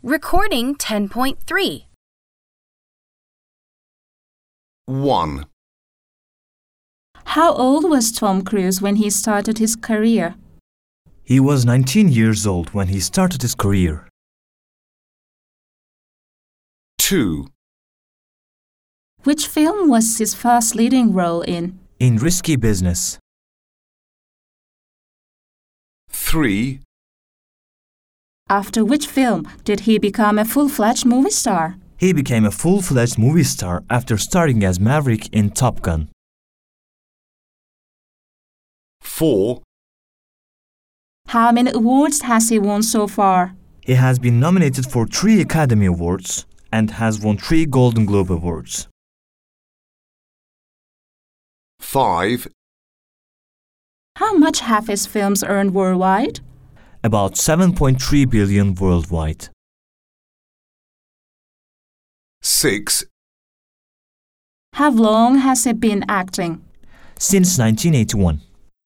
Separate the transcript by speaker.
Speaker 1: Recording 10.3.
Speaker 2: 1.
Speaker 3: How old was Tom Cruise when he started his career?
Speaker 4: He was 19 years old when he started his career.
Speaker 2: 2.
Speaker 3: Which film was his first leading role in?
Speaker 4: In Risky Business.
Speaker 2: 3.
Speaker 3: After which film did he become a full-fledged movie star?
Speaker 4: He became a full-fledged movie star after starting as Maverick in Top Gun.
Speaker 2: 4.
Speaker 3: How many awards has he won so far?
Speaker 4: He has been nominated for 3 Academy Awards and has won 3 Golden Globe Awards.
Speaker 2: 5.
Speaker 3: How much have his films earned worldwide?
Speaker 4: About 7.3 billion worldwide.
Speaker 2: 6.
Speaker 3: How long has he been acting?
Speaker 4: Since 1981.